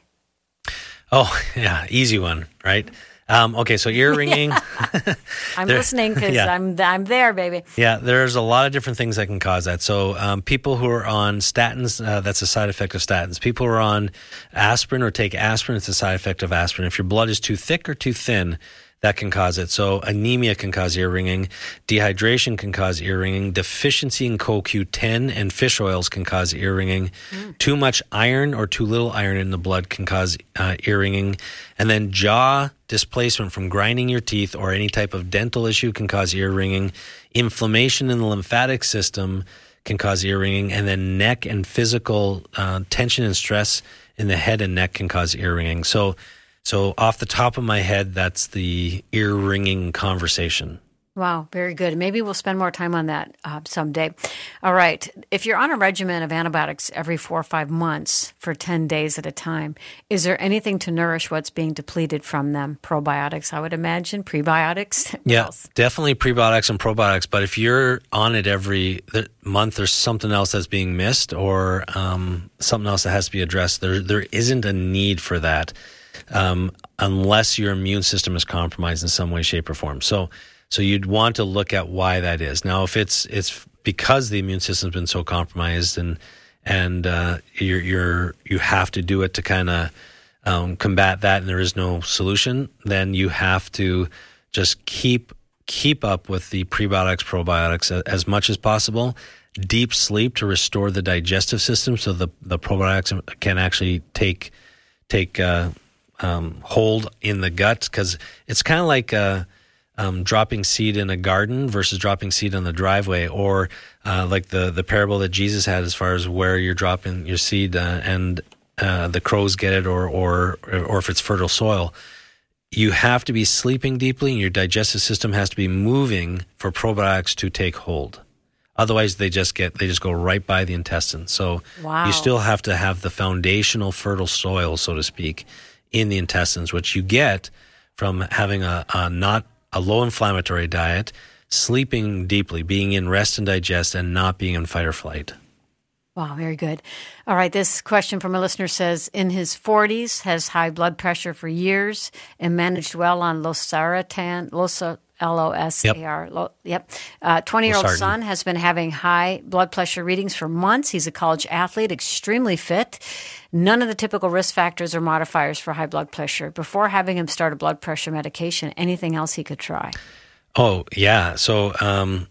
Speaker 3: Oh, yeah, easy one, right? Um, okay, so ear ringing.
Speaker 1: Yeah. I'm there, listening because yeah. I'm I'm there, baby.
Speaker 3: Yeah, there's a lot of different things that can cause that. So um, people who are on statins, uh, that's a side effect of statins. People who are on aspirin or take aspirin, it's a side effect of aspirin. If your blood is too thick or too thin, that can cause it. So anemia can cause ear ringing. Dehydration can cause ear ringing. Deficiency in C O Q ten and fish oils can cause ear ringing. Mm. Too much iron or too little iron in the blood can cause uh, ear ringing. And then jaw displacement from grinding your teeth or any type of dental issue can cause ear ringing. Inflammation in the lymphatic system can cause ear ringing. And then neck and physical uh, tension and stress in the head and neck can cause ear ringing. So So off the top of my head, that's the ear-ringing conversation.
Speaker 1: Wow, very good. Maybe we'll spend more time on that uh, someday. All right. If you're on a regimen of antibiotics every four or five months for ten days at a time, is there anything to nourish what's being depleted from them? Probiotics, I would imagine. Prebiotics?
Speaker 3: Yeah, definitely prebiotics and probiotics. But if you're on it every month, there's something else that's being missed, or um, something else that has to be addressed. There, there isn't a need for that. Um, unless your immune system is compromised in some way, shape, or form. So, so you'd want to look at why that is. Now, if it's it's because the immune system's been so compromised, and and uh, you're you're you have to do it to kind of um, combat that, and there is no solution, then you have to just keep keep up with the prebiotics, probiotics as much as possible. Deep sleep to restore the digestive system, so the the probiotics can actually take take. Uh, Um, hold in the gut, because it's kind of like uh, um, dropping seed in a garden versus dropping seed on the driveway, or uh, like the, the parable that Jesus had as far as where you're dropping your seed uh, and uh, the crows get it, or, or or if it's fertile soil. You have to be sleeping deeply, and your digestive system has to be moving for probiotics to take hold. Otherwise, they just get they just go right by the intestine. So
Speaker 1: wow.
Speaker 3: you still have to have the foundational fertile soil, so to speak, in the intestines, which you get from having a, a not a low inflammatory diet, sleeping deeply, being in rest and digest, and not being in fight or flight.
Speaker 1: Wow, very good. All right, this question from a listener says, in his forties, has high blood pressure for years and managed well on losartan, losa, L O S A R. Yep. Lo, yep. Uh, twenty-year-old son has been having high blood pressure readings for months. He's a college athlete, extremely fit. None of the typical risk factors or modifiers for high blood pressure. Before having him start a blood pressure medication, anything else he could try?
Speaker 3: Oh, yeah. So, um,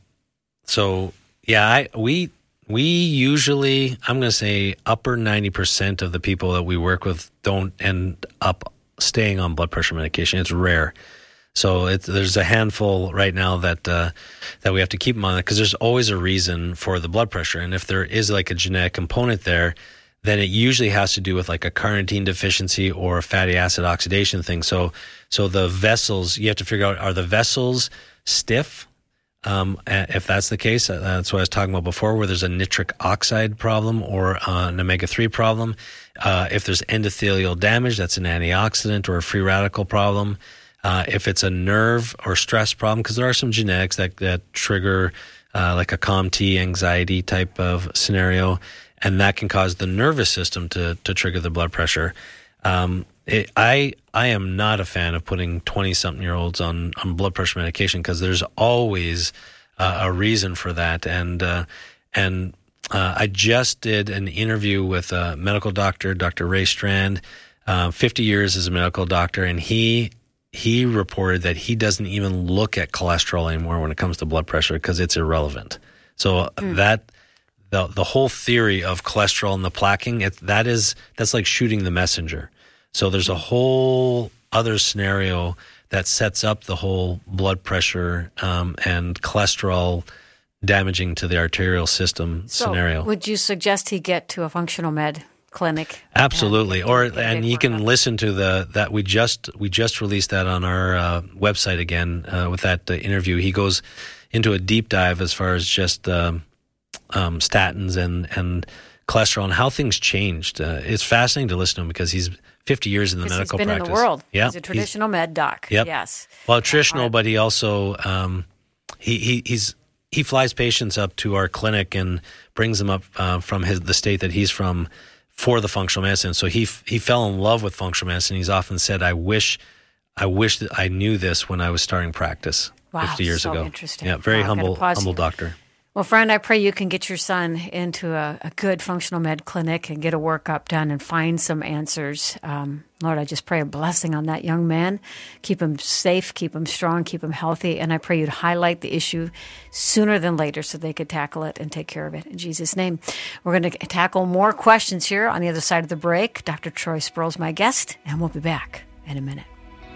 Speaker 3: so yeah, I, we... We usually, I'm going to say upper ninety percent of the people that we work with don't end up staying on blood pressure medication. It's rare. So it's, there's a handful right now that uh, that we have to keep them on it, because there's always a reason for the blood pressure. And if there is like a genetic component there, then it usually has to do with like a carnitine deficiency or a fatty acid oxidation thing. So so the vessels, you have to figure out, are the vessels stiff? Um, if that's the case, that's what I was talking about before, where there's a nitric oxide problem or uh, an omega three problem. Uh, if there's endothelial damage, that's an antioxidant or a free radical problem. Uh, if it's a nerve or stress problem, because there are some genetics that, that trigger uh, like a C O M T anxiety type of scenario, and that can cause the nervous system to, to trigger the blood pressure. Um, it, I I am not a fan of putting twenty-something-year-olds on, on blood pressure medication, because there's always uh, a reason for that. And uh, and uh, I just did an interview with a medical doctor, Doctor Ray Strand, uh, fifty years as a medical doctor, and he he reported that he doesn't even look at cholesterol anymore when it comes to blood pressure, because it's irrelevant. So mm. that the the whole theory of cholesterol and the plaquing, it, that is that's like shooting the messenger. So there's a whole other scenario that sets up the whole blood pressure um, and cholesterol damaging to the arterial system
Speaker 1: so
Speaker 3: scenario.
Speaker 1: Would you suggest he get to a functional med clinic?
Speaker 3: Absolutely.
Speaker 1: And,
Speaker 3: or
Speaker 1: and,
Speaker 3: and you can listen to the that we just we just released that on our uh, website again uh, with that uh, interview. He goes into a deep dive as far as just um, um, statins and and cholesterol and how things changed. Uh, it's fascinating to listen to him, because he's fifty years in the medical
Speaker 1: he's been
Speaker 3: practice.
Speaker 1: in the world.
Speaker 3: Yeah,
Speaker 1: he's a traditional he's, med doc.
Speaker 3: Yep.
Speaker 1: Yes.
Speaker 3: Well, traditional, but he also um, he, he he's he flies patients up to our clinic and brings them up uh, from his the state that he's from for the functional medicine. So he he fell in love with functional medicine. He's often said, "I wish I wish that I knew this when I was starting practice
Speaker 1: wow,
Speaker 3: fifty years
Speaker 1: so
Speaker 3: ago."
Speaker 1: Interesting.
Speaker 3: Yeah, very
Speaker 1: wow,
Speaker 3: humble humble doctor.
Speaker 1: Well, friend, I pray you can get your son into a, a good functional med clinic and get a workup done and find some answers. Um, Lord, I just pray a blessing on that young man. Keep him safe, keep him strong, keep him healthy. And I pray you'd highlight the issue sooner than later so they could tackle it and take care of it. In Jesus' name. We're going to tackle more questions here on the other side of the break. Doctor Troy Sproul's my guest, and we'll be back in a minute.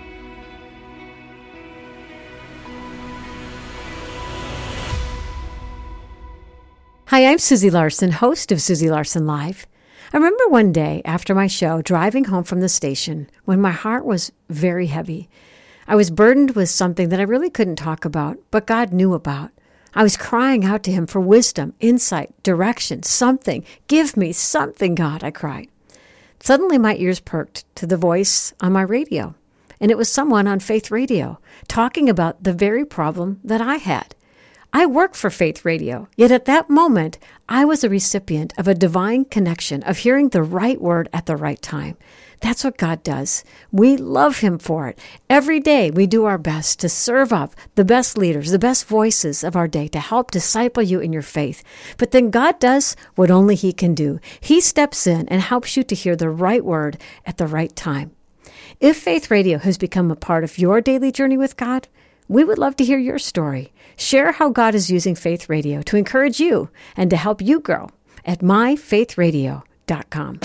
Speaker 1: Hi, I'm Susie Larson, host of Susie Larson Live. I remember one day after my show, driving home from the station, when my heart was very heavy. I was burdened with something that I really couldn't talk about, but God knew about. I was crying out to Him for wisdom, insight, direction, something. Give me something, God, I cried. Suddenly my ears perked to the voice on my radio, and it was someone on Faith Radio talking about the very problem that I had. I work for Faith Radio, yet at that moment, I was a recipient of a divine connection of hearing the right word at the right time. That's what God does. We love Him for it. Every day, we do our best to serve up the best leaders, the best voices of our day to help disciple you in your faith. But then God does what only He can do. He steps in and helps you to hear the right word at the right time. If Faith Radio has become a part of your daily journey with God, we would love to hear your story. Share how God is using Faith Radio to encourage you and to help you grow at my faith radio dot com.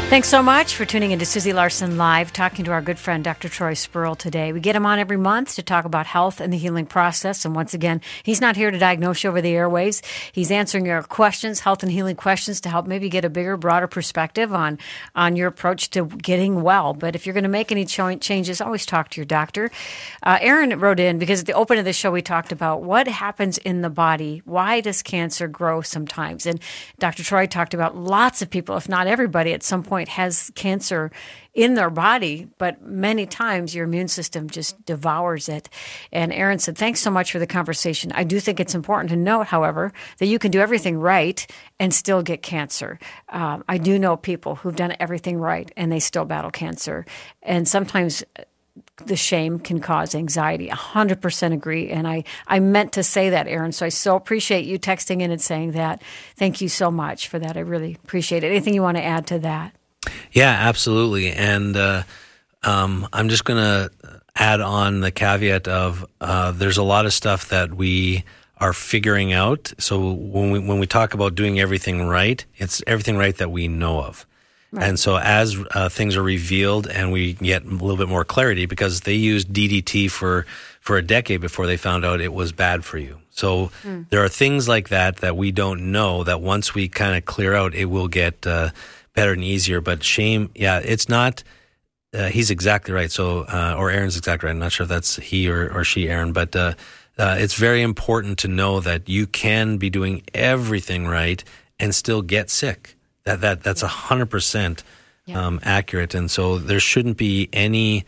Speaker 1: Thanks so much for tuning into Susie Larson Live, talking to our good friend Doctor Troy Spurl today. We get him on every month to talk about health and the healing process. And once again, he's not here to diagnose you over the airwaves. He's answering your questions, health and healing questions, to help maybe get a bigger, broader perspective on, on your approach to getting well. But if you're going to make any ch- changes, always talk to your doctor. Uh, Aaron wrote in, because at the opening of the show, we talked about what happens in the body. Why does cancer grow sometimes? And Doctor Troy talked about lots of people, if not everybody, at some point has cancer in their body, but many times your immune system just devours it. And Aaron said, thanks so much for the conversation. I do think it's important to note, however, that you can do everything right and still get cancer. Um, I do know people who've done everything right and they still battle cancer. And sometimes the shame can cause anxiety. one hundred percent agree. And I, I meant to say that, Aaron. So I so appreciate you texting in and saying that. Thank you so much for that. I really appreciate it. Anything you want to add to that?
Speaker 3: Yeah, absolutely. And uh, um, I'm just going to add on the caveat of uh, there's a lot of stuff that we are figuring out. So when we when we talk about doing everything right, it's everything right that we know of. Right. And so as uh, things are revealed and we get a little bit more clarity, because they used D D T for, for a decade before they found out it was bad for you. So mm. there are things like that that we don't know, that once we kind of clear out, it will get uh, better and easier. But shame, yeah, it's not, uh, he's exactly right. So, uh, or Aaron's exactly right. I'm not sure if that's he or, or she, Aaron, but uh, uh, it's very important to know that you can be doing everything right and still get sick. That that that's a hundred percent accurate, and so there shouldn't be any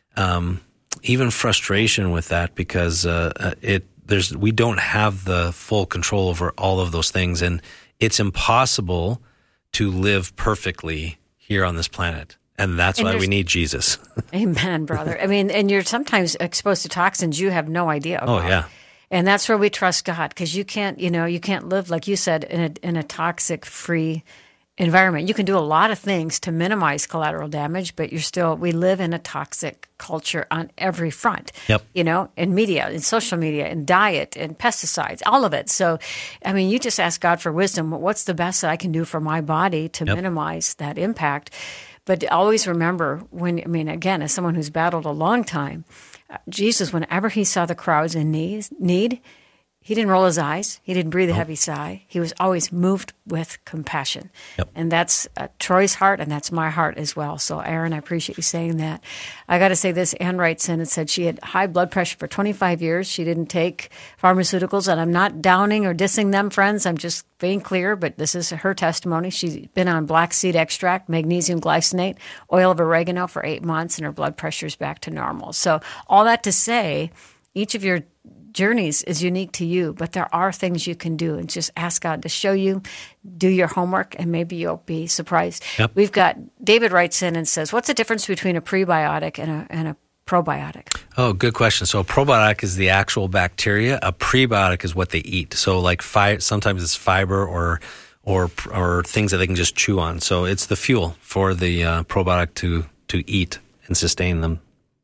Speaker 3: um, even frustration with that, because uh, it there's we don't have the full control over all of those things, and it's impossible to live perfectly here on this planet, and that's
Speaker 1: and
Speaker 3: why we need Jesus.
Speaker 1: Amen, brother. I mean, and you're sometimes exposed to toxins you have no idea about.
Speaker 3: Oh yeah.
Speaker 1: And that's where we trust God, because you can't, you know, you can't live, like you said, in a in a toxic free environment. You can do a lot of things to minimize collateral damage, but you're still, we live in a toxic culture on every front.
Speaker 3: Yep.
Speaker 1: You know, in media, in social media, in diet, in pesticides, all of it. So, I mean, you just ask God for wisdom. What's the best that I can do for my body to
Speaker 3: yep.
Speaker 1: minimize that impact? But always remember, when, I mean, again, as someone who's battled a long time, Jesus, whenever he saw the crowds in need, need he didn't roll his eyes. He didn't breathe a heavy sigh. He was always moved with compassion.
Speaker 3: Yep.
Speaker 1: And that's uh, Troy's heart, and that's my heart as well. So, Aaron, I appreciate you saying that. I got to say this. Ann writes in and said she had high blood pressure for twenty-five years. She didn't take pharmaceuticals, and I'm not downing or dissing them, friends. I'm just being clear, but this is her testimony. She's been on black seed extract, magnesium glycinate, oil of oregano for eight months, and her blood pressure is back to normal. So all that to say, each of your journeys is unique to you, but there are things you can do, and just ask God to show you, do your homework, and maybe you'll be surprised.
Speaker 3: Yep.
Speaker 1: We've got, David writes in and says, what's the difference between a prebiotic and a, and a probiotic?
Speaker 3: Oh, good question. So a probiotic is the actual bacteria. A prebiotic is what they eat. So like fi- sometimes it's fiber or or or things that they can just chew on. So it's the fuel for the uh, probiotic to to eat and sustain them.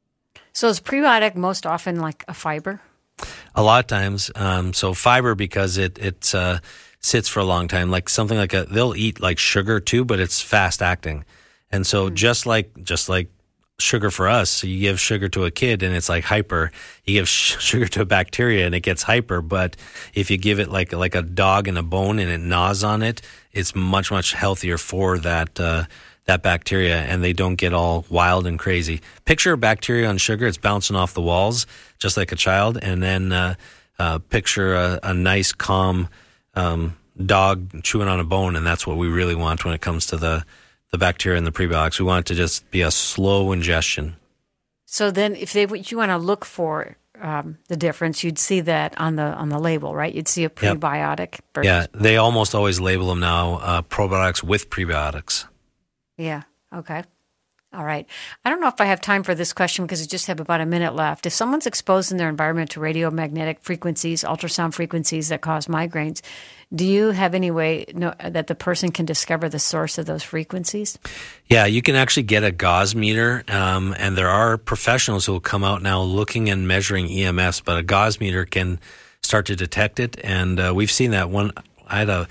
Speaker 1: So is prebiotic most often like a fiber?
Speaker 3: A lot of times. Um, so fiber, because it it uh, sits for a long time. Like something like a, they'll eat like sugar too, but it's fast acting. And so mm. just like just like sugar for us, so you give sugar to a kid and it's like hyper. You give sh- sugar to a bacteria and it gets hyper. But if you give it like like a dog and a bone and it gnaws on it, it's much much healthier for that uh, that bacteria, and they don't get all wild and crazy. Picture a bacteria on sugar; it's bouncing off the walls just like a child, and then uh, uh, picture a, a nice, calm um, dog chewing on a bone, and that's what we really want when it comes to the the bacteria and the prebiotics. We want it to just be a slow ingestion. So
Speaker 1: then, if they you want to look for um, the difference, you'd see that on the on the label, right? You'd see a prebiotic.
Speaker 3: Yep.
Speaker 1: Versus
Speaker 3: yeah, they almost always label them now uh, probiotics with prebiotics.
Speaker 1: Yeah. Okay. All right. I don't know if I have time for this question because we just have about a minute left. If someone's exposed in their environment to radiomagnetic frequencies, ultrasound frequencies that cause migraines, do you have any way no, that the person can discover the source of those frequencies?
Speaker 3: Yeah, you can actually get a gauze meter, um, and there are professionals who will come out now looking and measuring E M Fs, but a gauze meter can start to detect it, and uh, we've seen that one. I had a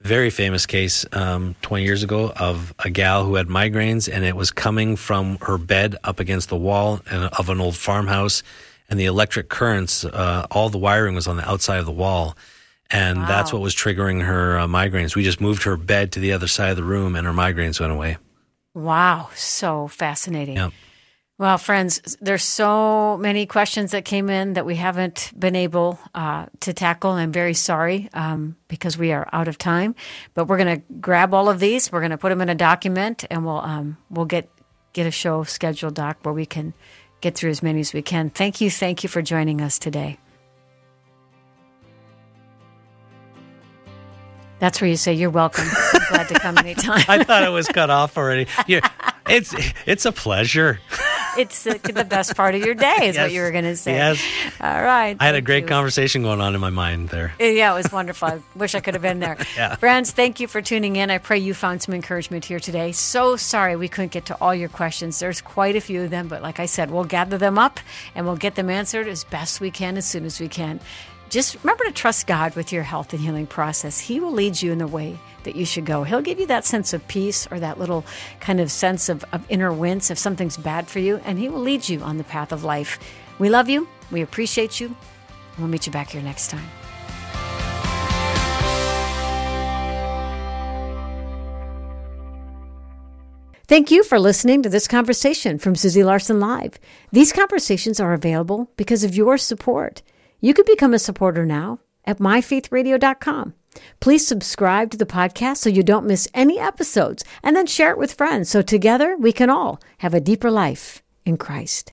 Speaker 3: very famous case um, twenty years ago of a gal who had migraines, and it was coming from her bed up against the wall of an old farmhouse, and the electric currents, uh, all the wiring was on the outside of the wall, and
Speaker 1: Wow.
Speaker 3: that's what was triggering her uh, migraines. We just moved her bed to the other side of the room, and her migraines went away.
Speaker 1: Wow. So fascinating.
Speaker 3: Yeah.
Speaker 1: Well, friends, there's so many questions that came in that we haven't been able uh, to tackle. I'm very sorry um, because we are out of time. But we're going to grab all of these. We're going to put them in a document, and we'll um, we'll get get a show scheduled, Doc, where we can get through as many as we can. Thank you, thank you for joining us today. That's where you say you're welcome. I'm glad to come anytime.
Speaker 3: I thought it was cut off already. Yeah, it's it's a pleasure.
Speaker 1: It's the, the best part of your day is
Speaker 3: Yes.
Speaker 1: what you were going to say.
Speaker 3: Yes.
Speaker 1: All right.
Speaker 3: I had a
Speaker 1: thank
Speaker 3: great
Speaker 1: you.
Speaker 3: conversation going on in my mind there.
Speaker 1: Yeah, it was wonderful. I wish I could have been there.
Speaker 3: Yeah.
Speaker 1: Friends, thank you for tuning in. I pray you found some encouragement here today. So sorry we couldn't get to all your questions. There's quite a few of them, but like I said, we'll gather them up and we'll get them answered as best we can, as soon as we can. Just remember to trust God with your health and healing process. He will lead you in the way that you should go. He'll give you that sense of peace or that little kind of sense of, of inner wince if something's bad for you, and He will lead you on the path of life. We love you. We appreciate you. We'll meet you back here next time. Thank you for listening to this conversation from Susie Larson Live. These conversations are available because of your support. You can become a supporter now at my faith radio dot com. Please subscribe to the podcast so you don't miss any episodes, and then share it with friends so together we can all have a deeper life in Christ.